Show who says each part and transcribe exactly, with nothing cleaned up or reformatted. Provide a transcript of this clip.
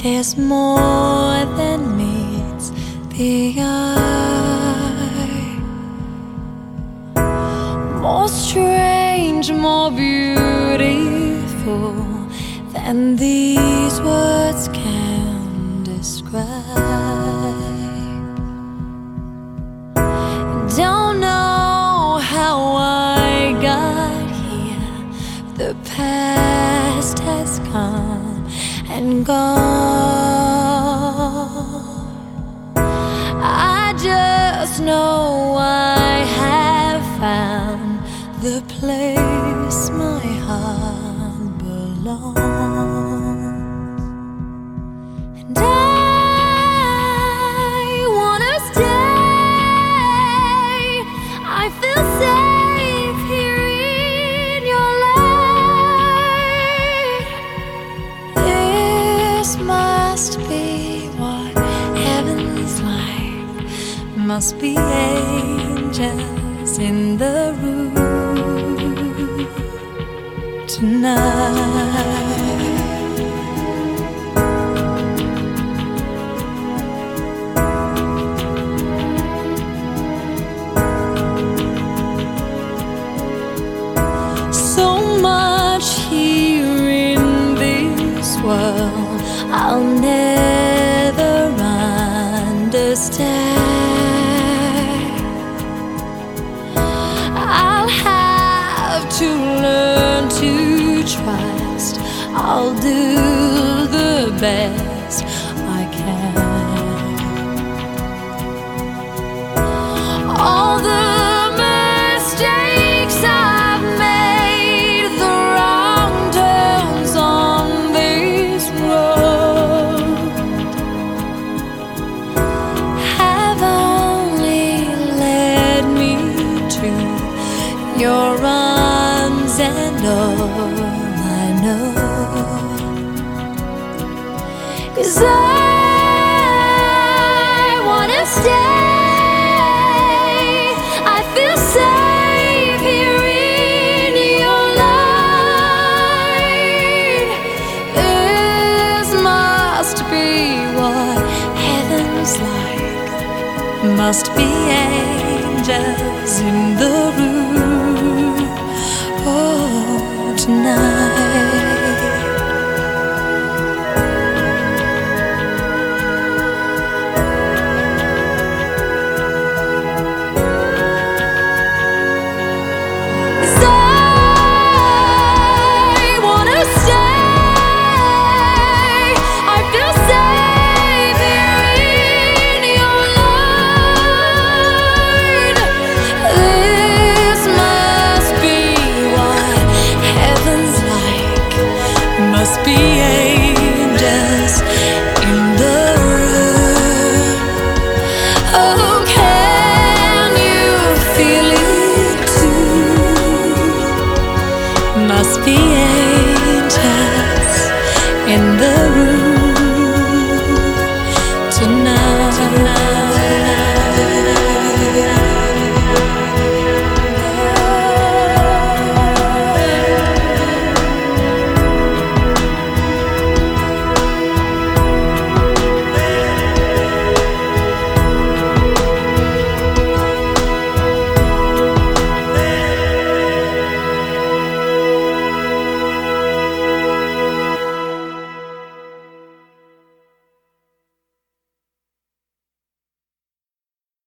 Speaker 1: There's more than meets the eye, more strange, more beautiful than these words can describe. Don't know how I got here. The past has come and gone. I just know I have found the place my heart belongs. And I wanna stay. I feel safe here in your light. This must be what heaven's like. Must be angels in the room tonight. So much here in this world I'll never understand. I'll have to learn to trust. I'll do the best I can. All the mistakes I've made, the wrong turns on this road, have only led me to your arms, and all I know is I wanna stay. I feel safe here in your light. This must be what heaven's like. Must be angels in the room, oh, tonight. Must be